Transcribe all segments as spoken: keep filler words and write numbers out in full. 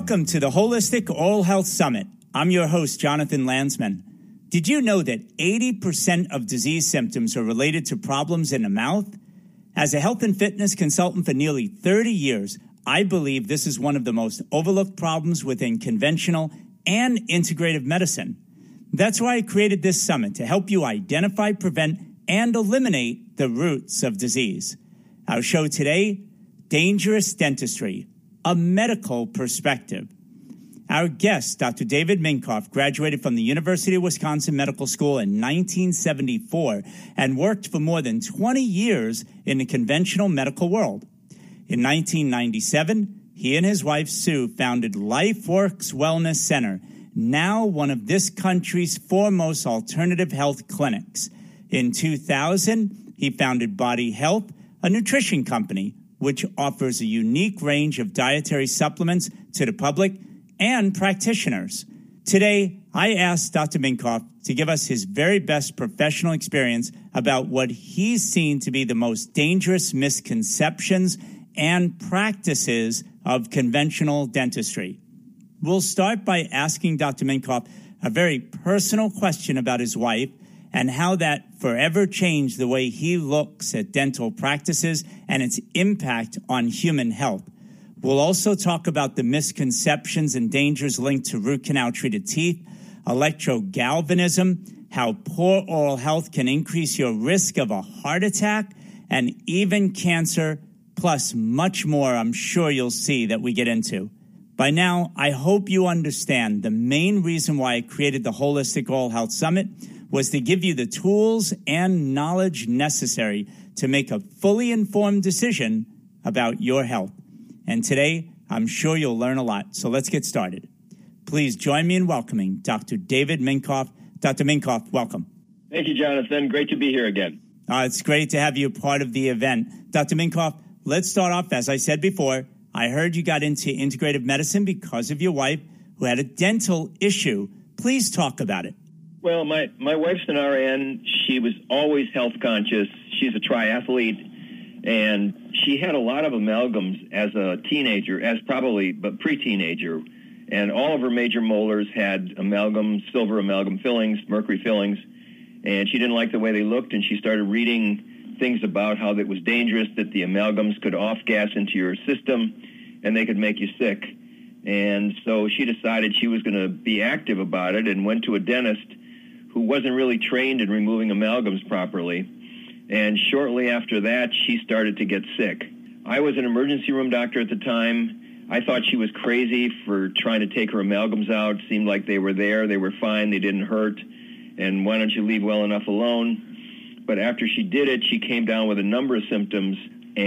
Welcome to the Holistic Oral Health Summit. I'm your host, Jonathan Landsman. Did you know that eighty percent of disease symptoms are related to problems in the mouth? As a health and fitness consultant for nearly thirty years, I believe this is one of the most overlooked problems within conventional and integrative medicine. That's why I created this summit to help you identify, prevent, and eliminate the roots of disease. Our show today, Dangerous Dentistry, a medical perspective. Our guest, Doctor David Minkoff, graduated from the University of Wisconsin Medical School in nineteen seventy-four and worked for more than twenty years in the conventional medical world. In nineteen ninety-seven, he and his wife, Sue, founded LifeWorks Wellness Center, now one of this country's foremost alternative health clinics. In two thousand, he founded Body Health, a nutrition company, which offers a unique range of dietary supplements to the public and practitioners. Today, I asked Doctor Minkoff to give us his very best professional experience about what he's seen to be the most dangerous misconceptions and practices of conventional dentistry. We'll start by asking Doctor Minkoff a very personal question about his wife and how that forever changed the way he looks at dental practices and its impact on human health. We'll also talk about the misconceptions and dangers linked to root canal-treated teeth, electrogalvanism, how poor oral health can increase your risk of a heart attack, and even cancer, plus much more I'm sure you'll see that we get into. By now, I hope you understand the main reason why I created the Holistic Oral Health Summit was to give you the tools and knowledge necessary to make a fully informed decision about your health. And today, I'm sure you'll learn a lot, so let's get started. Please join me in welcoming Doctor David Minkoff. Doctor Minkoff, welcome. Thank you, Jonathan. Great to be here again. Uh, it's great to have you part of the event. Doctor Minkoff, let's start off, as I said before, I heard you got into integrative medicine because of your wife who had a dental issue. Please talk about it. Well, my, my wife's an R N. She was always health conscious. She's a triathlete, and she had a lot of amalgams as a teenager, as probably, but pre-teenager. And all of her major molars had amalgam, silver amalgam fillings, mercury fillings, and she didn't like the way they looked, and she started reading things about how it was dangerous, that the amalgams could off-gas into your system, and they could make you sick. And so she decided she was going to be active about it and went to a dentist who wasn't really trained in removing amalgams properly. And shortly after that, she started to get sick. I was an emergency room doctor at the time. I thought she was crazy for trying to take her amalgams out. Seemed like they were there, they were fine, they didn't hurt, and why don't you leave well enough alone? But after she did it, she came down with a number of symptoms,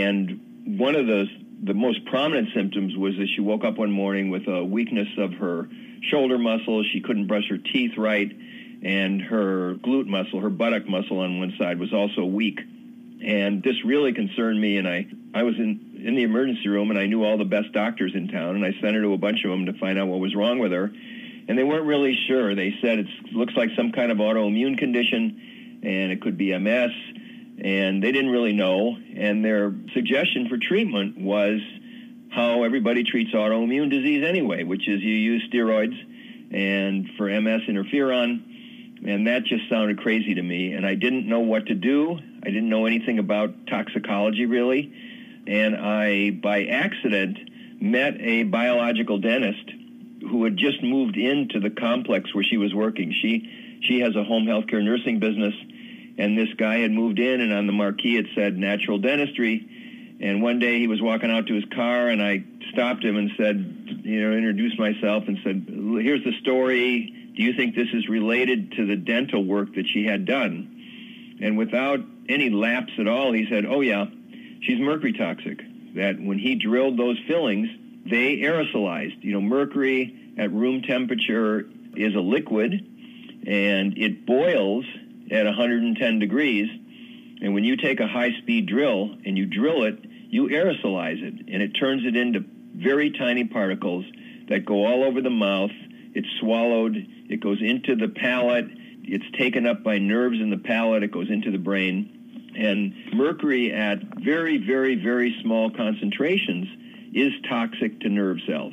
and one of the, the most prominent symptoms was that she woke up one morning with a weakness of her shoulder muscle. She couldn't brush her teeth right, and her glute muscle, her buttock muscle on one side was also weak. And this really concerned me, and I, I was in, in the emergency room, and I knew all the best doctors in town, and I sent her to a bunch of them to find out what was wrong with her. And they weren't really sure. They said it looks like some kind of autoimmune condition, and it could be M S, and they didn't really know. And their suggestion for treatment was how everybody treats autoimmune disease anyway, which is you use steroids, and for M S, interferon. And that just sounded crazy to me, and I didn't know what to do. I didn't know anything about toxicology, really. And I, by accident, met a biological dentist who had just moved into the complex where she was working. She she has a home healthcare nursing business, and this guy had moved in, and on the marquee it said natural dentistry. And one day he was walking out to his car, and I stopped him and said, you know, introduced myself and said, here's the story. Do you think this is related to the dental work that she had done? And without any lapse at all, he said, oh, yeah, she's mercury toxic. That when he drilled those fillings, they aerosolized. You know, mercury at room temperature is a liquid, and it boils at one hundred ten degrees. And when you take a high-speed drill and you drill it, you aerosolize it, and it turns it into very tiny particles that go all over the mouth. It's swallowed. It goes into the palate. It's taken up by nerves in the palate. It goes into the brain. And mercury at very, very, very small concentrations is toxic to nerve cells.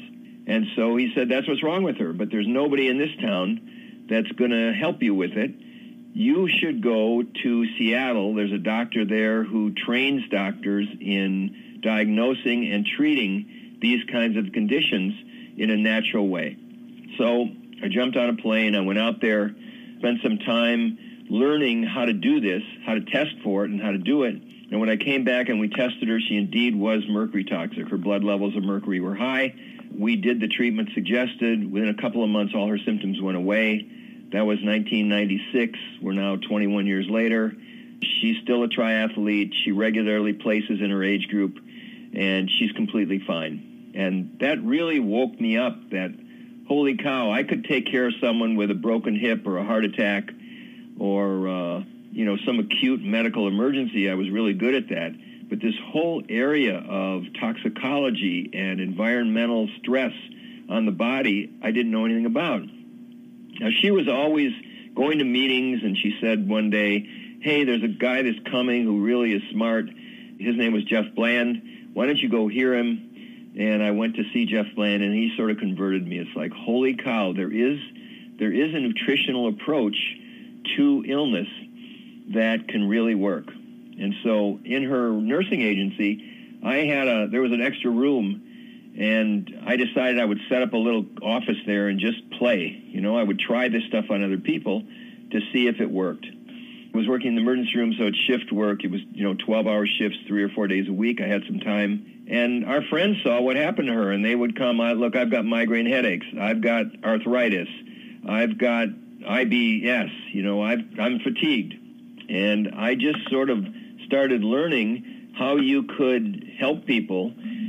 And so he said, that's what's wrong with her. But there's nobody in this town that's going to help you with it. You should go to Seattle. There's a doctor there who trains doctors in diagnosing and treating these kinds of conditions in a natural way. So I jumped on a plane. I went out there, spent some time learning how to do this, how to test for it, and how to do it. And when I came back and we tested her, she indeed was mercury toxic. Her blood levels of mercury were high. We did the treatment suggested. Within a couple of months, all her symptoms went away. That was nineteen ninety-six. We're now twenty-one years later. She's still a triathlete. She regularly places in her age group, and she's completely fine. And that really woke me up that, holy cow, I could take care of someone with a broken hip or a heart attack or, uh, you know, some acute medical emergency. I was really good at that. But this whole area of toxicology and environmental stress on the body, I didn't know anything about. Now, she was always going to meetings, and she said one day, hey, there's a guy that's coming who really is smart. His name was Jeff Bland. Why don't you go hear him? And I went to see Jeff Bland, and he sort of converted me. It's like, holy cow, there is there is a nutritional approach to illness that can really work. And so in her nursing agency, I had a there was an extra room, and I decided I would set up a little office there and just play. You know, I would try this stuff on other people to see if it worked. I was working in the emergency room, so it's shift work. It was, you know, twelve-hour shifts, three or four days a week. I had some time. And our friends saw what happened to her, and they would come, I, look, I've got migraine headaches. I've got arthritis. I've got I B S. You know, I've, I'm fatigued. And I just sort of started learning how you could help people.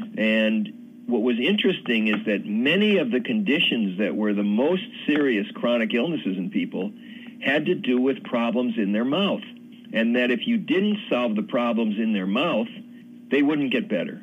And what was interesting is that many of the conditions that were the most serious chronic illnesses in people had to do with problems in their mouth. And that if you didn't solve the problems in their mouth, they wouldn't get better.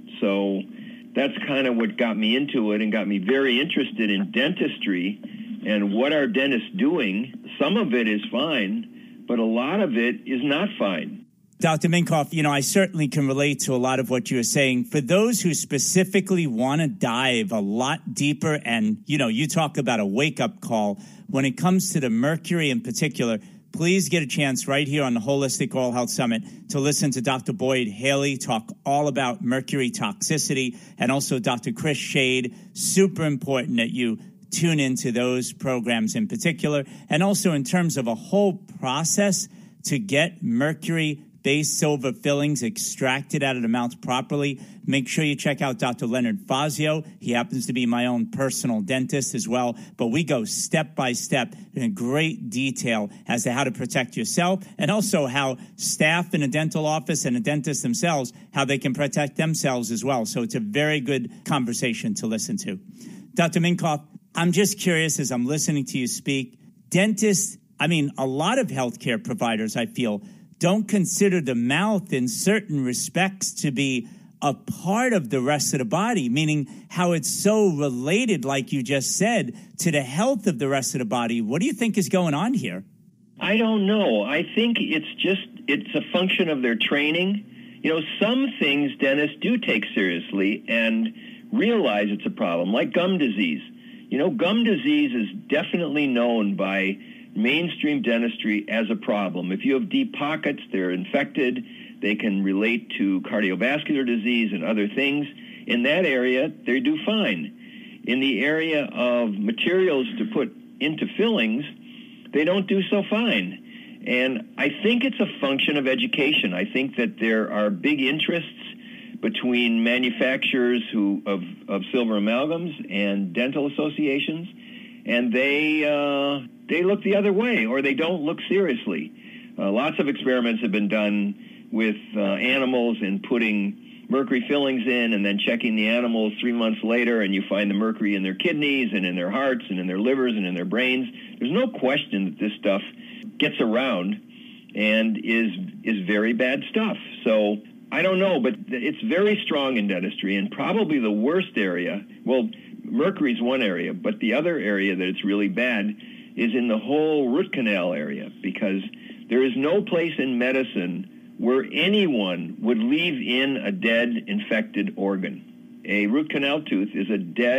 So that's kind of what got me into it and got me very interested in dentistry and what are dentists doing. Some of it is fine, but a lot of it is not fine. Doctor Minkoff, you know, I certainly can relate to a lot of what you were saying. For those who specifically want to dive a lot deeper, and, you know, you talk about a wake-up call, when it comes to the mercury in particular, please get a chance right here on the Holistic Oral Health Summit to listen to Doctor Boyd Haley talk all about mercury toxicity, and also Doctor Chris Shade. Super important that you tune into those programs in particular, and also in terms of a whole process to get mercury base silver fillings extracted out of the mouth properly. Make sure you check out Doctor Leonard Fazio. He happens to be my own personal dentist as well. But we go step by step in great detail as to how to protect yourself, and also how staff in a dental office and a dentist themselves, how they can protect themselves as well. So it's a very good conversation to listen to. Doctor Minkoff, I'm just curious as I'm listening to you speak. Dentists, I mean, a lot of healthcare providers, I feel, don't consider the mouth in certain respects to be a part of the rest of the body, meaning how it's so related, like you just said, to the health of the rest of the body. What do you think is going on here? I don't know. I think it's just, it's a function of their training. You know, some things dentists do take seriously and realize it's a problem, like gum disease. You know, gum disease is definitely known by mainstream dentistry as a problem. If you have deep pockets, they're infected. They can relate to cardiovascular disease and other things. In that area, they do fine. In the area of materials to put into fillings, they don't do so fine. And I think it's a function of education. I think that there are big interests between manufacturers who of, of silver amalgams and dental associations, and they uh, they look the other way, or they don't look seriously. Uh, lots of experiments have been done with uh, animals and putting mercury fillings in and then checking the animals three months later, and you find the mercury in their kidneys and in their hearts and in their livers and in their brains. There's no question that this stuff gets around and is is very bad stuff. So I don't know, but it's very strong in dentistry, and probably the worst area, well, mercury's one area, but the other area that it's really bad is in the whole root canal area, because there is no place in medicine where anyone would leave in a dead, infected organ. A root canal tooth is a dead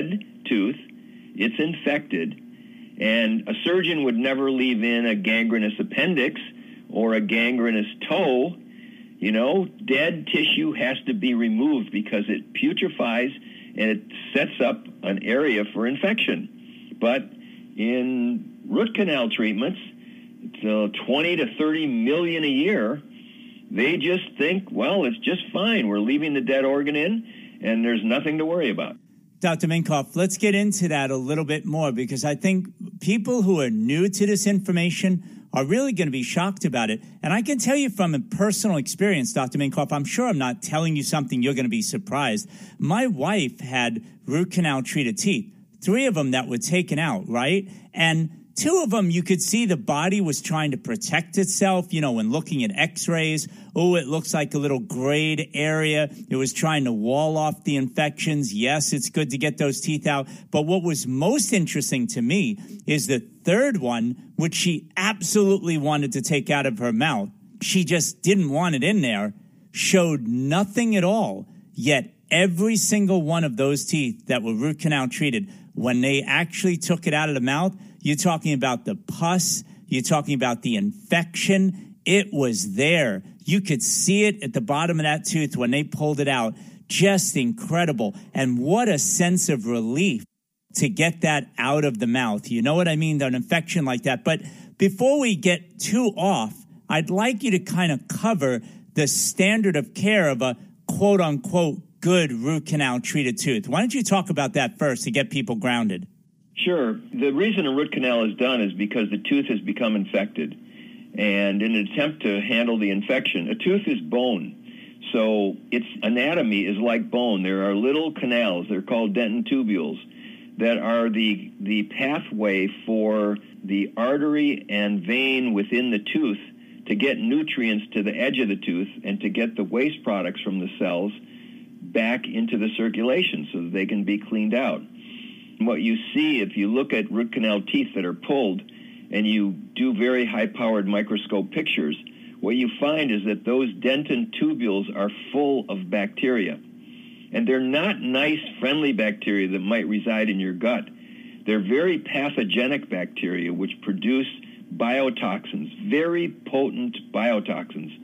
tooth. It's infected. And a surgeon would never leave in a gangrenous appendix or a gangrenous toe. You know, dead tissue has to be removed because it putrefies and it sets up an area for infection. But in root canal treatments, so twenty to thirty million a year, they just think, well, it's just fine. We're leaving the dead organ in, and there's nothing to worry about. Doctor Minkoff, let's get into that a little bit more, because I think people who are new to this information are really going to be shocked about it. And I can tell you from a personal experience, Doctor Minkoff, I'm sure I'm not telling you something you're going to be surprised. My wife had root canal treated teeth, three of them that were taken out, right? And two of them, you could see the body was trying to protect itself, you know, when looking at x-rays. Oh, it looks like a little grayed area. It was trying to wall off the infections. Yes, it's good to get those teeth out. But what was most interesting to me is the third one, which she absolutely wanted to take out of her mouth. She just didn't want it in there, showed nothing at all. Yet every single one of those teeth that were root canal treated, when they actually took it out of the mouth, you're talking about the pus, you're talking about the infection. It was there. You could see it at the bottom of that tooth when they pulled it out. Just incredible. And what a sense of relief to get that out of the mouth. You know what I mean? An infection like that. But before we get too off, I'd like you to kind of cover the standard of care of a quote unquote good root canal treated tooth. Why don't you talk about that first to get people grounded? Sure. The reason a root canal is done is because the tooth has become infected. And in an attempt to handle the infection, a tooth is bone. So its anatomy is like bone. There are little canals, they're called dentin tubules, that are the, the pathway for the artery and vein within the tooth to get nutrients to the edge of the tooth and to get the waste products from the cells back into the circulation so that they can be cleaned out. What you see if you look at root canal teeth that are pulled and you do very high-powered microscope pictures, what you find is that those dentin tubules are full of bacteria. And they're not nice, friendly bacteria that might reside in your gut. They're very pathogenic bacteria which produce biotoxins, very potent biotoxins.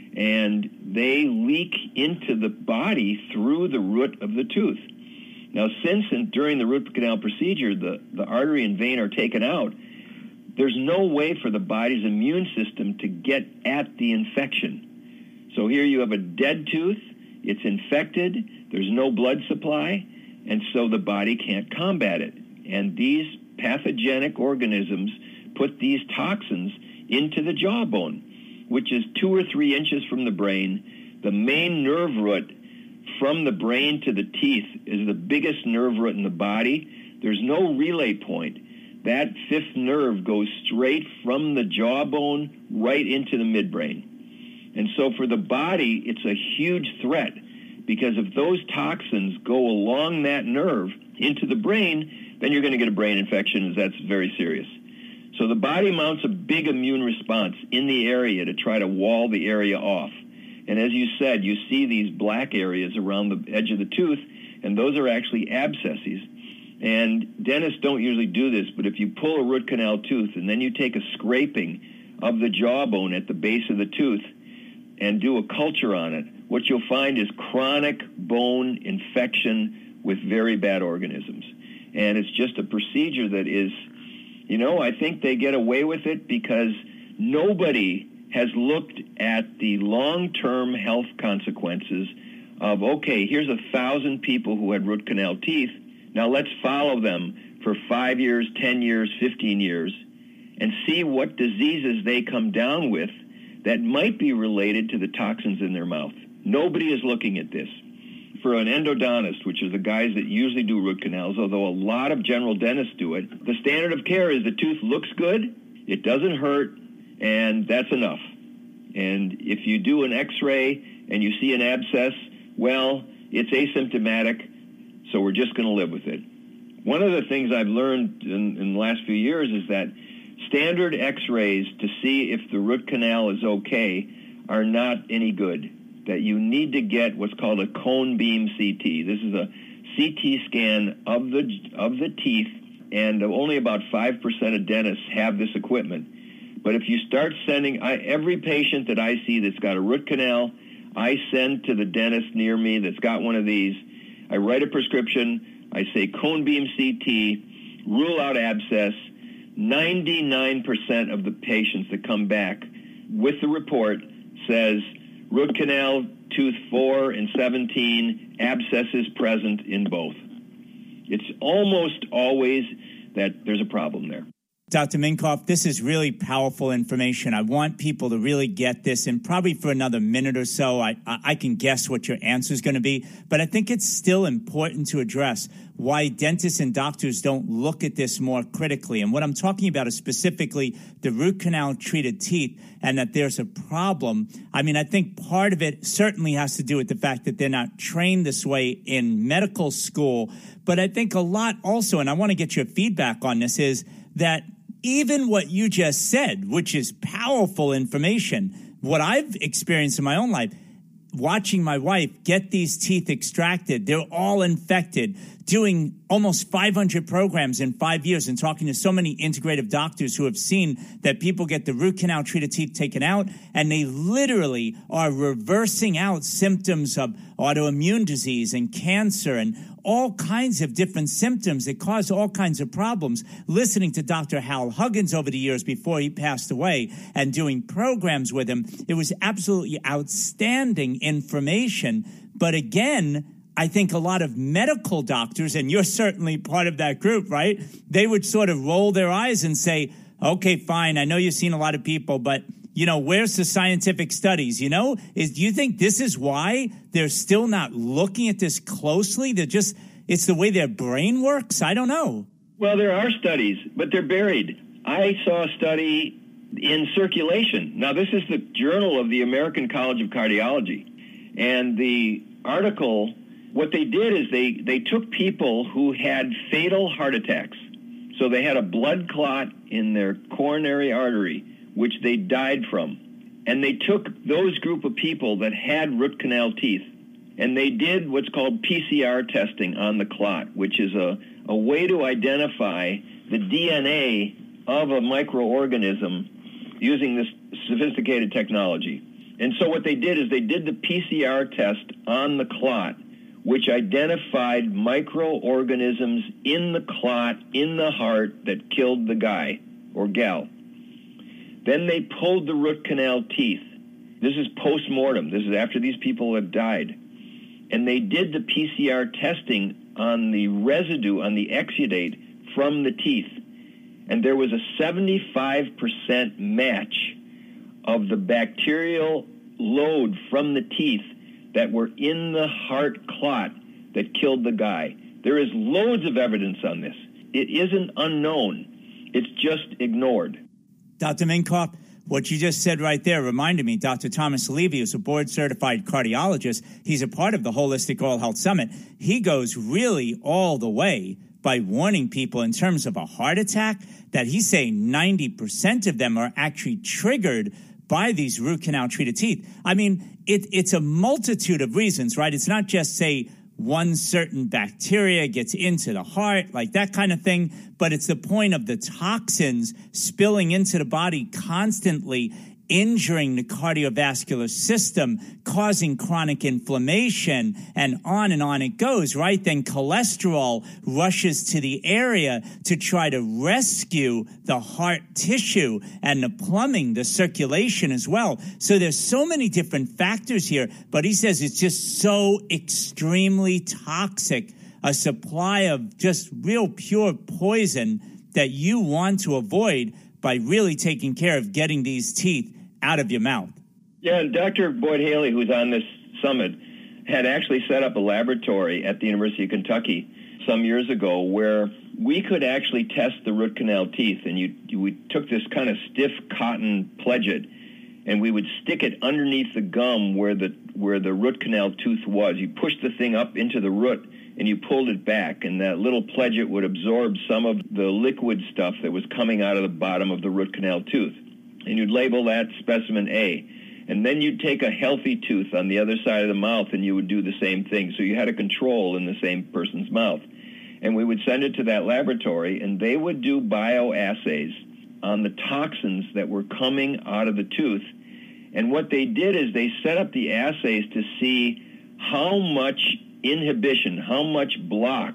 And they leak into the body through the root of the tooth. Now, since and during the root canal procedure, the, the artery and vein are taken out, there's no way for the body's immune system to get at the infection. So here you have a dead tooth, it's infected, there's no blood supply, and so the body can't combat it. And these pathogenic organisms put these toxins into the jawbone, which is two or three inches from the brain. The main nerve root from the brain to the teeth is the biggest nerve root in the body. There's no relay point. That fifth nerve goes straight from the jawbone right into the midbrain. And so for the body, it's a huge threat, because if those toxins go along that nerve into the brain, then you're going to get a brain infection, and that's very serious. So the body mounts a big immune response in the area to try to wall the area off. And as you said, you see these black areas around the edge of the tooth, and those are actually abscesses. And dentists don't usually do this, but if you pull a root canal tooth and then you take a scraping of the jawbone at the base of the tooth and do a culture on it, what you'll find is chronic bone infection with very bad organisms. And it's just a procedure that is, you know, I think they get away with it because nobody has looked at the long-term health consequences of, okay, here's a thousand people who had root canal teeth. Now let's follow them for five years, ten years, fifteen years, and see what diseases they come down with that might be related to the toxins in their mouth. Nobody is looking at this. For an endodontist, which are the guys that usually do root canals, although a lot of general dentists do it, the standard of care is the tooth looks good, it doesn't hurt, and that's enough. And if you do an x-ray and you see an abscess, well, it's asymptomatic, so we're just going to live with it. One of the things I've learned in, in the last few years is that standard x-rays to see if the root canal is okay are not any good, that you need to get what's called a cone beam C T. This is a C T scan of the of the teeth, and only about five percent of dentists have this equipment. But if you start sending, I, every patient that I see that's got a root canal, I send to the dentist near me that's got one of these. I write a prescription. I say cone beam C T, rule out abscess. ninety-nine percent of the patients that come back with the report says root canal, tooth four and seventeen, abscesses present in both. It's almost always that there's a problem there. Doctor Minkoff, this is really powerful information. I want people to really get this, and probably for another minute or so, I, I can guess what your answer is going to be, but I think it's still important to address why dentists and doctors don't look at this more critically. And what I'm talking about is specifically the root canal treated teeth, and that there's a problem. I mean, I think part of it certainly has to do with the fact that they're not trained this way in medical school, but I think a lot also, and I want to get your feedback on this, is that even what you just said, which is powerful information, what I've experienced in my own life, watching my wife get these teeth extracted, they're all infected, doing almost five hundred programs in five years and talking to so many integrative doctors who have seen that people get the root canal treated teeth taken out, and they literally are reversing out symptoms of autoimmune disease and cancer and all kinds of different symptoms that cause all kinds of problems. Listening to Doctor Hal Huggins over the years before he passed away and doing programs with him, it was absolutely outstanding information. But again, I think a lot of medical doctors, and you're certainly part of that group, right? They would sort of roll their eyes and say, okay, fine, I know you've seen a lot of people, but you know, where's the scientific studies? You know, is, do you think this is why they're still not looking at this closely? They're just, it's the way their brain works? I don't know. Well, there are studies, but they're buried. I saw a study in Circulation. Now, this is the Journal of the American College of Cardiology. And the article, what they did is they, they took people who had fatal heart attacks. So they had a blood clot in their coronary artery, which they died from. And they took those group of people that had root canal teeth, and they did what's called P C R testing on the clot, which is a, a way to identify the D N A of a microorganism using this sophisticated technology. And so what they did is they did the P C R test on the clot, which identified microorganisms in the clot, in the heart, that killed the guy or gal. Then they pulled the root canal teeth. This is post-mortem. This is after these people have died. And they did the P C R testing on the residue, on the exudate from the teeth. And there was a seventy-five percent match of the bacterial load from the teeth that were in the heart clot that killed the guy. There is loads of evidence on this. It isn't unknown. It's just ignored. Doctor Minkoff, what you just said right there reminded me, Doctor Thomas Levy is a board-certified cardiologist. He's a part of the Holistic Oral Health Summit. He goes really all the way by warning people in terms of a heart attack that he's saying ninety percent of them are actually triggered by these root canal treated teeth. I mean, it, it's a multitude of reasons, right? It's not just, say, one certain bacteria gets into the heart, like that kind of thing, but it's the point of the toxins spilling into the body constantly, injuring the cardiovascular system, causing chronic inflammation, and on and on it goes, right? Then cholesterol rushes to the area to try to rescue the heart tissue and the plumbing, the circulation as well. So there's so many different factors here, but he says it's just so extremely toxic, a supply of just real pure poison that you want to avoid by really taking care of getting these teeth out of your mouth. Yeah, and Doctor Boyd Haley, who's on this summit, had actually set up a laboratory at the University of Kentucky some years ago where we could actually test the root canal teeth. And you, you we took this kind of stiff cotton pledget, and we would stick it underneath the gum where the where the root canal tooth was. You pushed the thing up into the root, and you pulled it back, and that little pledget would absorb some of the liquid stuff that was coming out of the bottom of the root canal tooth. And you'd label that specimen A. And then you'd take a healthy tooth on the other side of the mouth and you would do the same thing. So you had a control in the same person's mouth. And we would send it to that laboratory, and they would do bioassays on the toxins that were coming out of the tooth. And what they did is they set up the assays to see how much inhibition, how much block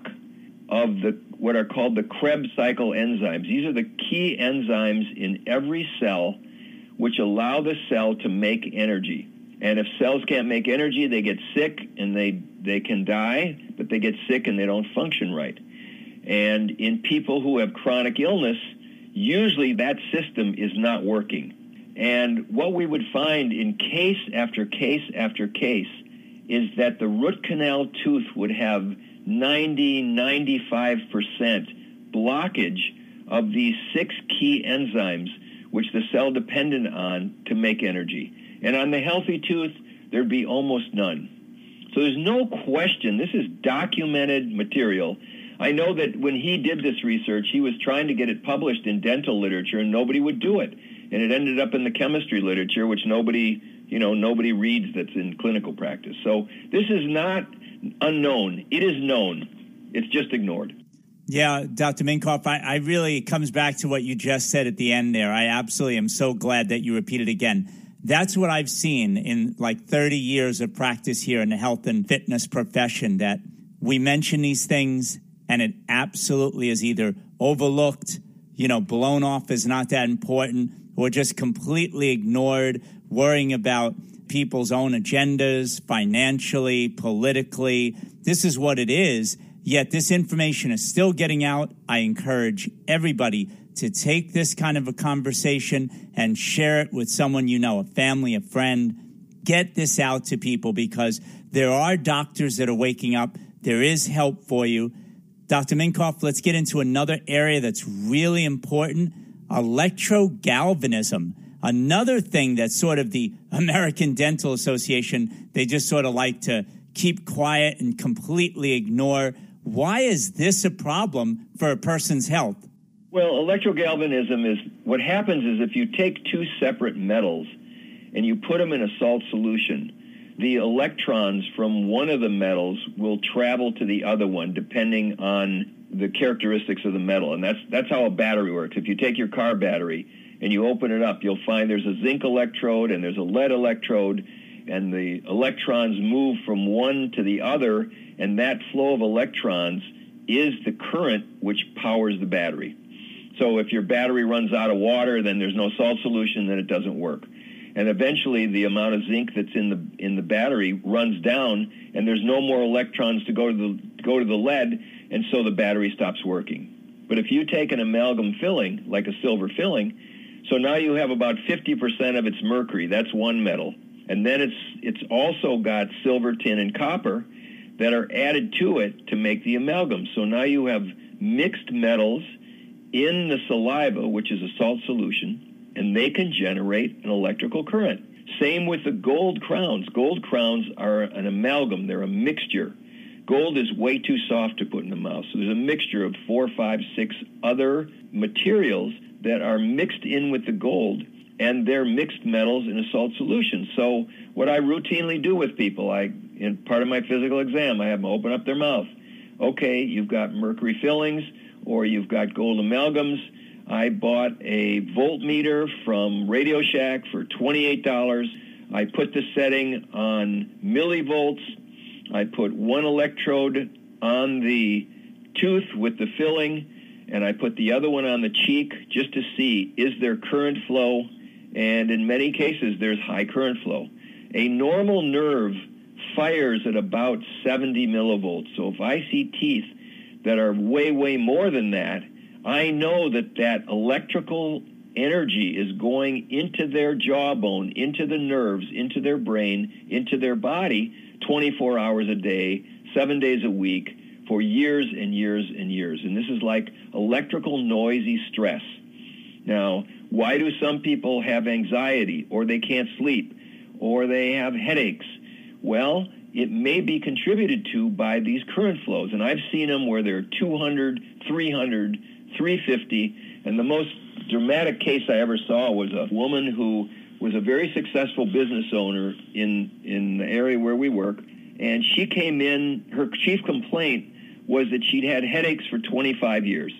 of the what are called the Krebs cycle enzymes. These are the key enzymes in every cell which allow the cell to make energy. And if cells can't make energy, they get sick and they, they can die, but they get sick and they don't function right. And in people who have chronic illness, usually that system is not working. And what we would find in case after case after case is that the root canal tooth would have ninety, ninety-five percent blockage of these six key enzymes which the cell depended on to make energy. And on the healthy tooth, there'd be almost none. So there's no question, this is documented material. I know that when he did this research, he was trying to get it published in dental literature, and nobody would do it. And it ended up in the chemistry literature, which nobody, you know, nobody reads that's in clinical practice. So this is not unknown. It is known. It's just ignored. Yeah, Doctor Minkoff, I, I really, it comes back to what you just said at the end there. I absolutely am so glad that you repeated again. That's what I've seen in like thirty years of practice here in the health and fitness profession, that we mention these things and it absolutely is either overlooked, you know, blown off as not that important, or just completely ignored, worrying about people's own agendas, financially, politically. This is what it is. Yet this information is still getting out. I encourage everybody to take this kind of a conversation and share it with someone you know, a family, a friend. Get this out to people because there are doctors that are waking up. There is help for you. Doctor Minkoff, let's get into another area that's really important, electrogalvanism. Another thing that sort of the American Dental Association, they just sort of like to keep quiet and completely ignore. Why is this a problem for a person's health? Well, electrogalvanism is, what happens is if you take two separate metals and you put them in a salt solution, the electrons from one of the metals will travel to the other one depending on the characteristics of the metal. And that's, that's how a battery works. If you take your car battery and you open it up, you'll find there's a zinc electrode and there's a lead electrode, and the electrons move from one to the other, and that flow of electrons is the current which powers the battery. So if your battery runs out of water, then there's no salt solution, then it doesn't work. And eventually the amount of zinc that's in the in the battery runs down, and there's no more electrons to go to the go to the lead, and so the battery stops working. But if you take an amalgam filling, like a silver filling, so now you have about fifty percent of its mercury. That's one metal. And then it's it's also got silver, tin, and copper that are added to it to make the amalgam. So now you have mixed metals in the saliva, which is a salt solution, and they can generate an electrical current. Same with the gold crowns. Gold crowns are an amalgam. They're a mixture. Gold is way too soft to put in the mouth. So there's a mixture of four, five, six other materials that are mixed in with the gold, and they're mixed metals in a salt solution. So what I routinely do with people, I in part of my physical exam, I have them open up their mouth. Okay, you've got mercury fillings or you've got gold amalgams. I bought a voltmeter from Radio Shack for twenty-eight dollars. I put the setting on millivolts. I put one electrode on the tooth with the filling, and I put the other one on the cheek just to see, is there current flow? And in many cases, there's high current flow. A normal nerve fires at about seventy millivolts. So if I see teeth that are way, way more than that, I know that that electrical energy is going into their jawbone, into the nerves, into their brain, into their body twenty-four hours a day, seven days a week, for years and years and years. And this is like electrical noisy stress. Now, why do some people have anxiety, or they can't sleep, or they have headaches? Well, it may be contributed to by these current flows. And I've seen them where they're two hundred, three hundred, three fifty. And the most dramatic case I ever saw was a woman who was a very successful business owner in, in the area where we work. And she came in, her chief complaint was that she'd had headaches for twenty-five years.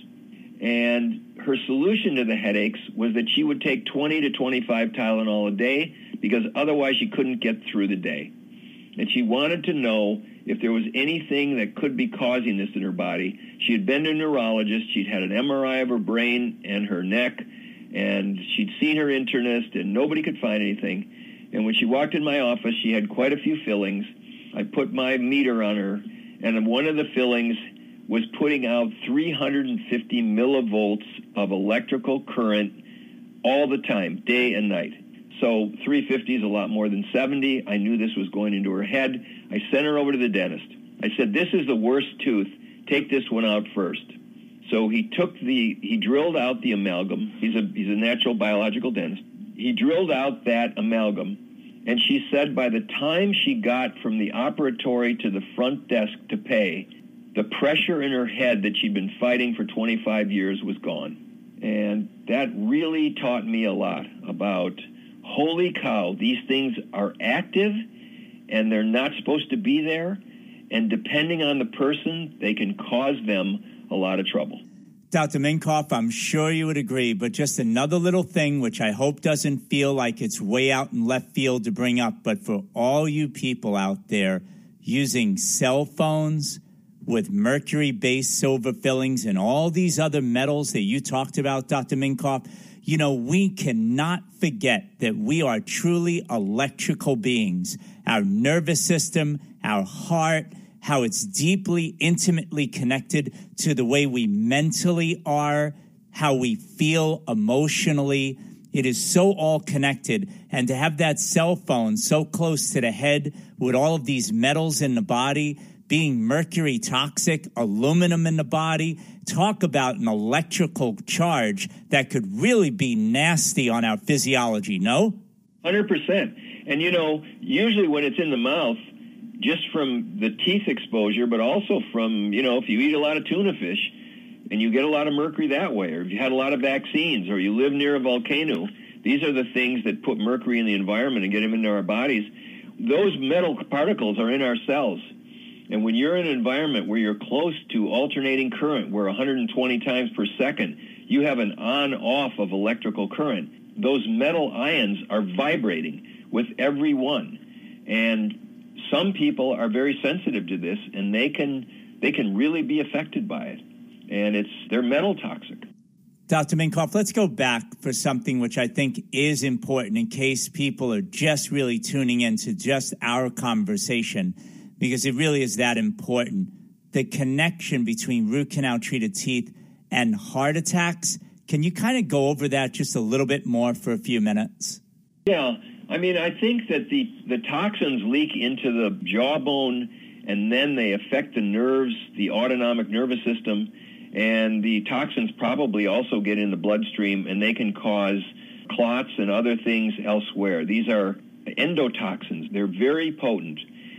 And her solution to the headaches was that she would take twenty to twenty-five Tylenol a day because otherwise she couldn't get through the day. And she wanted to know if there was anything that could be causing this in her body. She had been to a neurologist. She'd had an M R I of her brain and her neck, and she'd seen her internist, and nobody could find anything. And when she walked in my office, she had quite a few fillings. I put my meter on her, and one of the fillings was putting out three hundred fifty millivolts of electrical current all the time, day and night. So three hundred fifty is a lot more than seventy. I knew this was going into her head. I sent her over to the dentist. I said, this is the worst tooth. Take this one out first. So he took the, he drilled out the amalgam. He's a, he's a natural biological dentist. He drilled out that amalgam. And she said by the time she got from the operatory to the front desk to pay, the pressure in her head that she'd been fighting for twenty-five years was gone. And that really taught me a lot about, holy cow, these things are active and they're not supposed to be there. And depending on the person, they can cause them a lot of trouble. Doctor Minkoff, I'm sure you would agree, but just another little thing which I hope doesn't feel like it's way out in left field to bring up, but for all you people out there using cell phones with mercury-based silver fillings and all these other metals that you talked about, Doctor Minkoff, you know, we cannot forget that we are truly electrical beings. Our nervous system, our heart, how it's deeply, intimately connected to the way we mentally are, how we feel emotionally. It is so all connected. And to have that cell phone so close to the head with all of these metals in the body, being mercury toxic, aluminum in the body, talk about an electrical charge that could really be nasty on our physiology, no? one hundred percent. And, you know, usually when it's in the mouth, just from the teeth exposure, but also from, you know, if you eat a lot of tuna fish and you get a lot of mercury that way, or if you had a lot of vaccines, or you live near a volcano, these are the things that put mercury in the environment and get them into our bodies. Those metal particles are in our cells. And when you're in an environment where you're close to alternating current, where one hundred twenty times per second, you have an on-off of electrical current, those metal ions are vibrating with every one. And some people are very sensitive to this, and they can they can really be affected by it. And it's they're metal toxic. Doctor Minkoff, let's go back for something which I think is important in case people are just really tuning into just our conversation, because it really is that important. The connection between root canal treated teeth and heart attacks. Can you kind of go over that just a little bit more for a few minutes? Yeah. I mean, I think that the, the toxins leak into the jawbone, and then they affect the nerves, the autonomic nervous system, and the toxins probably also get in the bloodstream, and they can cause clots and other things elsewhere. These are endotoxins. They're very potent,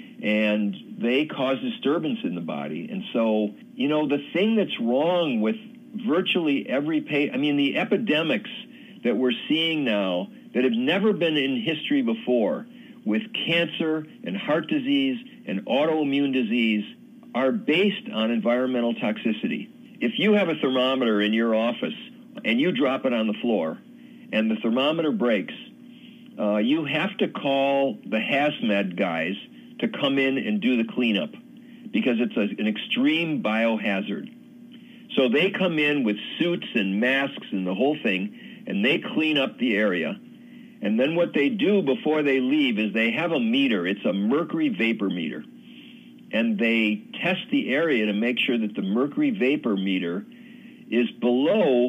and they cause disturbance in the body. And so, you know, the thing that's wrong with virtually every patient, I mean, the epidemics that we're seeing now that have never been in history before with cancer and heart disease and autoimmune disease are based on environmental toxicity. If you have a thermometer in your office and you drop it on the floor and the thermometer breaks, uh, you have to call the hazmat guys to come in and do the cleanup because it's a, an extreme biohazard. So they come in with suits and masks and the whole thing, and they clean up the area. And then what they do before they leave is they have a meter. It's a mercury vapor meter. And they test the area to make sure that the mercury vapor meter is below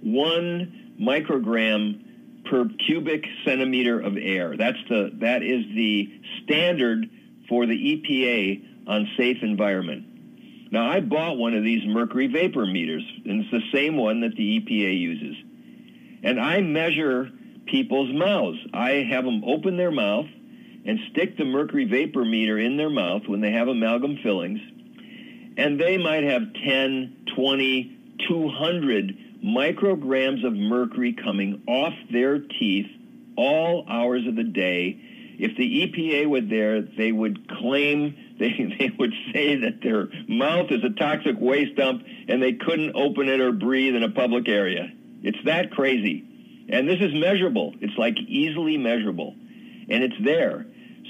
one microgram per cubic centimeter of air. That's the, that is the standard for the E P A on safe environment. Now, I bought one of these mercury vapor meters, and it's the same one that the E P A uses. And I measure people's mouths. I have them open their mouth and stick the mercury vapor meter in their mouth when they have amalgam fillings, and they might have ten, twenty, two hundred micrograms of mercury coming off their teeth all hours of the day. If the E P A were there, they would claim, they, they would say that their mouth is a toxic waste dump and they couldn't open it or breathe in a public area. It's that crazy. And this is measurable. It's like easily measurable. And it's there.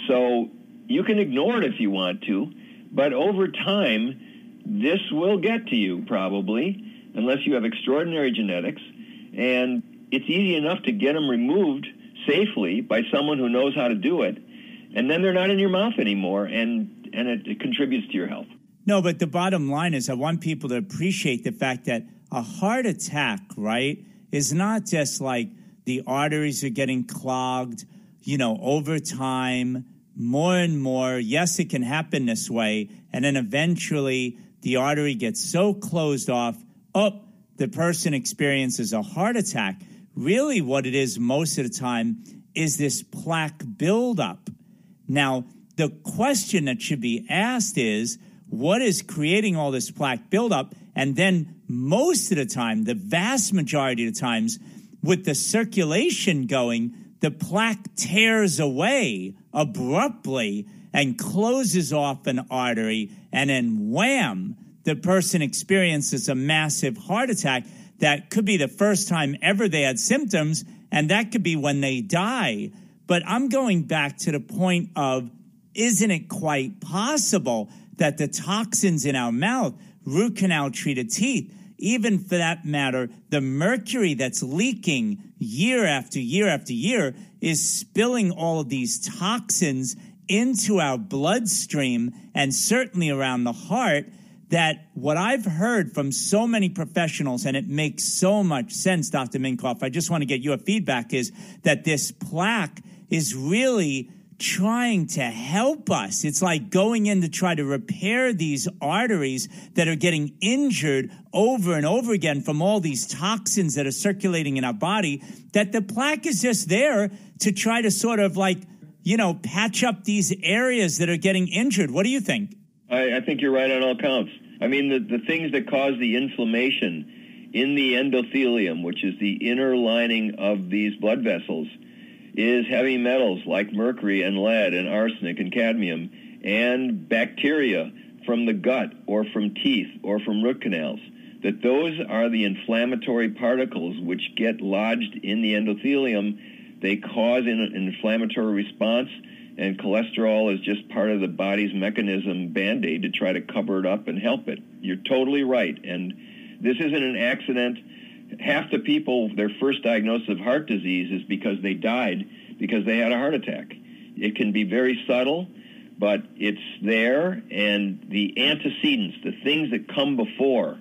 So you can ignore it if you want to, but over time, this will get to you probably, unless you have extraordinary genetics. And it's easy enough to get them removed safely by someone who knows how to do it. And then they're not in your mouth anymore, and, and it, it contributes to your health. No, but the bottom line is I want people to appreciate the fact that a heart attack, right, is not just like the arteries are getting clogged, you know, over time, more and more. Yes, it can happen this way. And then eventually the artery gets so closed off, oh, the person experiences a heart attack. Really what it is most of the time is this plaque buildup. Now, the question that should be asked is, what is creating all this plaque buildup? And then most of the time, the vast majority of the times, with the circulation going, the plaque tears away abruptly and closes off an artery, and then wham, the person experiences a massive heart attack. That could be the first time ever they had symptoms, and that could be when they die. But I'm going back to the point of, isn't it quite possible that the toxins in our mouth, root canal treated teeth, even for that matter, the mercury that's leaking year after year after year is spilling all of these toxins into our bloodstream and certainly around the heart, that what I've heard from so many professionals, and it makes so much sense, Doctor Minkoff, I just want to get your feedback, is that this plaque is really trying to help us. It's like going in to try to repair these arteries that are getting injured over and over again from all these toxins that are circulating in our body, that the plaque is just there to try to sort of like, you know, patch up these areas that are getting injured. What do you think? I, I think you're right on all counts. I mean, the, the things that cause the inflammation in the endothelium, which is the inner lining of these blood vessels, is heavy metals like mercury and lead and arsenic and cadmium, and bacteria from the gut or from teeth or from root canals. That those are the inflammatory particles which get lodged in the endothelium. They cause an inflammatory response, and cholesterol is just part of the body's mechanism, Band-Aid, to try to cover it up and help it. You're totally right. And this isn't an accident. Half the people, their first diagnosis of heart disease is because they died because they had a heart attack. It can be very subtle, but it's there, and the antecedents, the things that come before,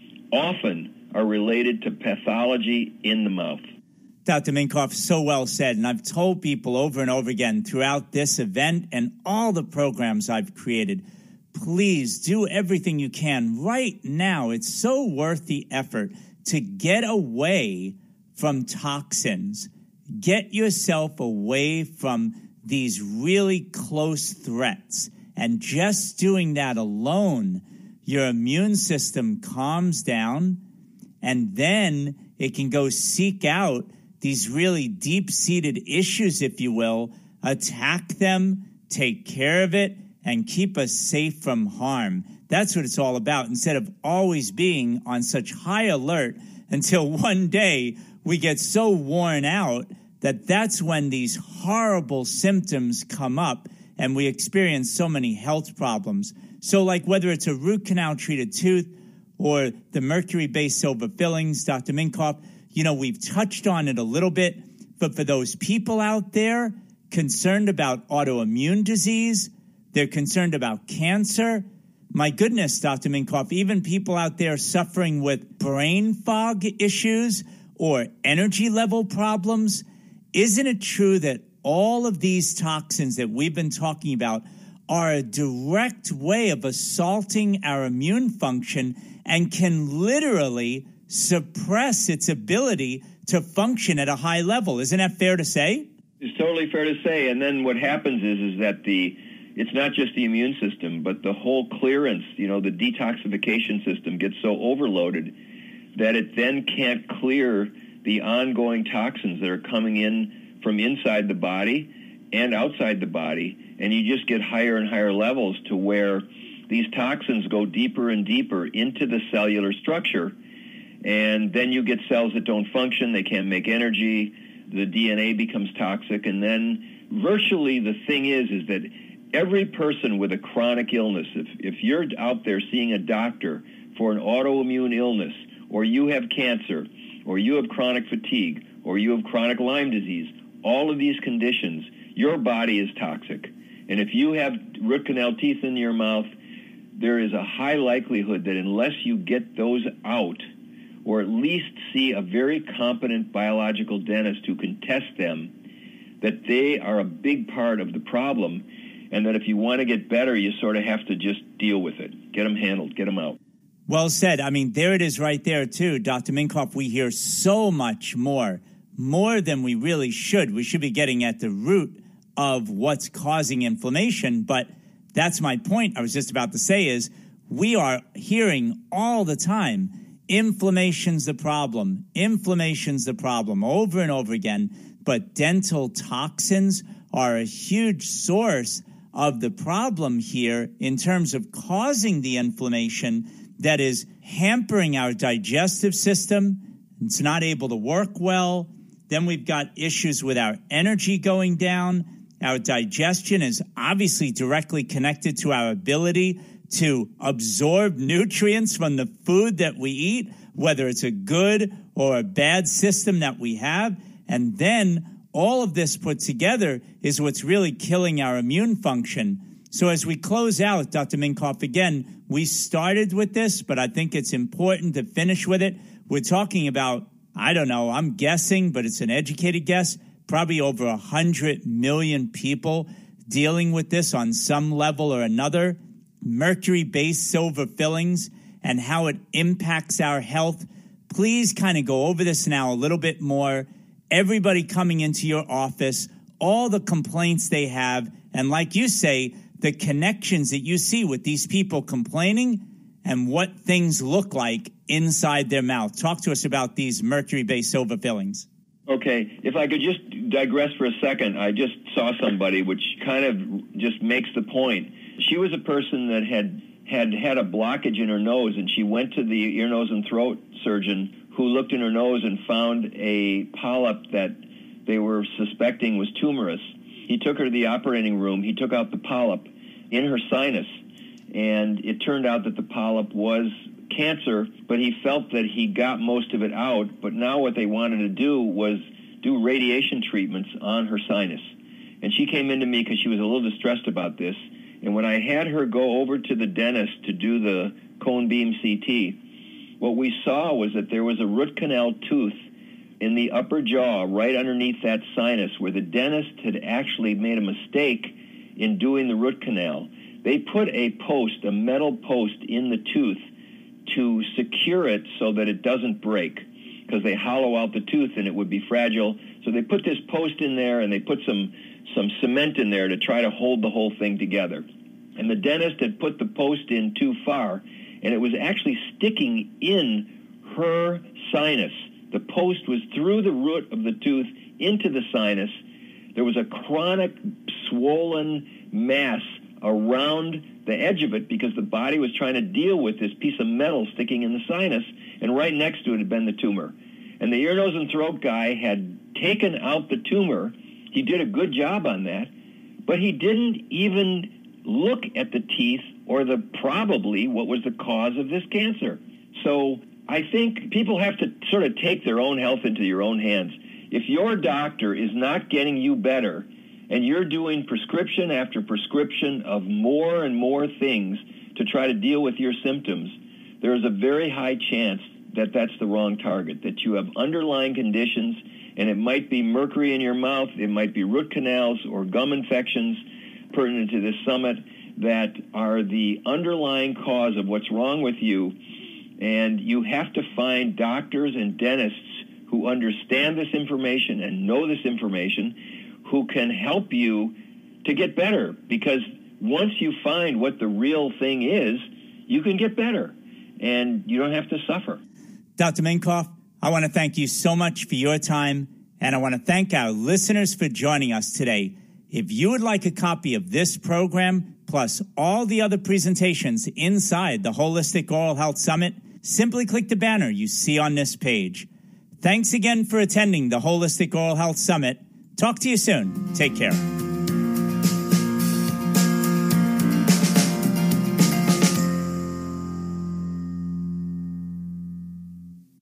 often are related to pathology in the mouth. Doctor Minkoff, so well said. And I've told people over and over again throughout this event and all the programs I've created, please do everything you can right now. It's so worth the effort to get away from toxins. Get yourself away from these really close threats. And just doing that alone, your immune system calms down, and then it can go seek out these really deep-seated issues, if you will, attack them, take care of it, and keep us safe from harm. That's what it's all about, instead of always being on such high alert until one day we get so worn out that that's when these horrible symptoms come up and we experience so many health problems. So like whether it's a root canal treated tooth or the mercury-based silver fillings, Doctor Minkoff, you know, we've touched on it a little bit, but for those people out there concerned about autoimmune disease, they're concerned about cancer. My goodness, Doctor Minkoff, even people out there suffering with brain fog issues or energy level problems, isn't it true that all of these toxins that we've been talking about are a direct way of assaulting our immune function and can literally suppress its ability to function at a high level? Isn't that fair to say? It's totally fair to say. And then what happens is, is that the it's not just the immune system, but the whole clearance, you know, the detoxification system gets so overloaded that it then can't clear the ongoing toxins that are coming in from inside the body and outside the body, and you just get higher and higher levels to where these toxins go deeper and deeper into the cellular structure, and then you get cells that don't function, they can't make energy, the D N A becomes toxic, and then virtually the thing is, is that every person with a chronic illness, if, if you're out there seeing a doctor for an autoimmune illness, or you have cancer, or you have chronic fatigue, or you have chronic Lyme disease, all of these conditions, your body is toxic. And if you have root canal teeth in your mouth, there is a high likelihood that unless you get those out, or at least see a very competent biological dentist who can test them, that they are a big part of the problem, and that if you want to get better, you sort of have to just deal with it. Get them handled, get them out. Well said. I mean, there it is right there, too. Doctor Minkoff, we hear so much more, more than we really should. We should be getting at the root of what's causing inflammation, but that's my point I was just about to say is we are hearing all the time, inflammation's the problem, inflammation's the problem, over and over again, but dental toxins are a huge source of the problem here in terms of causing the inflammation that is hampering our digestive system. It's not able to work well. Then we've got issues with our energy going down. Our digestion is obviously directly connected to our ability to absorb nutrients from the food that we eat, whether it's a good or a bad system that we have. And then all of this put together is what's really killing our immune function. So as we close out, Doctor Minkoff, again, we started with this, but I think it's important to finish with it. We're talking about, I don't know, I'm guessing, but it's an educated guess, probably over one hundred million people dealing with this on some level or another, mercury-based silver fillings, and how it impacts our health. Please kind of go over this now a little bit more. Everybody coming into your office, all the complaints they have, and like you say, the connections that you see with these people complaining and what things look like inside their mouth. Talk to us about these mercury-based silver fillings. Okay, if I could just digress for a second, I just saw somebody which kind of just makes the point. She was a person that had had had a blockage in her nose, and she went to the ear, nose, and throat surgeon who looked in her nose and found a polyp that they were suspecting was tumorous. He took her to the operating room. He took out the polyp in her sinus, and it turned out that the polyp was cancer, but he felt that he got most of it out. But now what they wanted to do was do radiation treatments on her sinus. And she came into me because she was a little distressed about this. And when I had her go over to the dentist to do the cone beam C T, what we saw was that there was a root canal tooth in the upper jaw right underneath that sinus where the dentist had actually made a mistake in doing the root canal. They put a post, a metal post in the tooth to secure it so that it doesn't break, because they hollow out the tooth and it would be fragile. So they put this post in there and they put some, some cement in there to try to hold the whole thing together. And the dentist had put the post in too far, and it was actually sticking in her sinus. The post was through the root of the tooth into the sinus. There was a chronic swollen mass around the edge of it because the body was trying to deal with this piece of metal sticking in the sinus, and right next to it had been the tumor. And the ear, nose, and throat guy had taken out the tumor. He did a good job on that, but he didn't even look at the teeth or the probably what was the cause of this cancer. So I think people have to sort of take their own health into your own hands. If your doctor is not getting you better and you're doing prescription after prescription of more and more things to try to deal with your symptoms, there is a very high chance that that's the wrong target, that you have underlying conditions, and it might be mercury in your mouth, it might be root canals or gum infections pertinent to this summit that are the underlying cause of what's wrong with you. And you have to find doctors and dentists who understand this information and know this information, who can help you to get better. Because once you find what the real thing is, you can get better, and you don't have to suffer. Doctor Minkoff, I want to thank you so much for your time And I want to thank our listeners for joining us today. If you would like a copy of this program, plus all the other presentations inside the Holistic Oral Health Summit, simply click the banner you see on this page. Thanks again for attending the Holistic Oral Health Summit. Talk to you soon. Take care.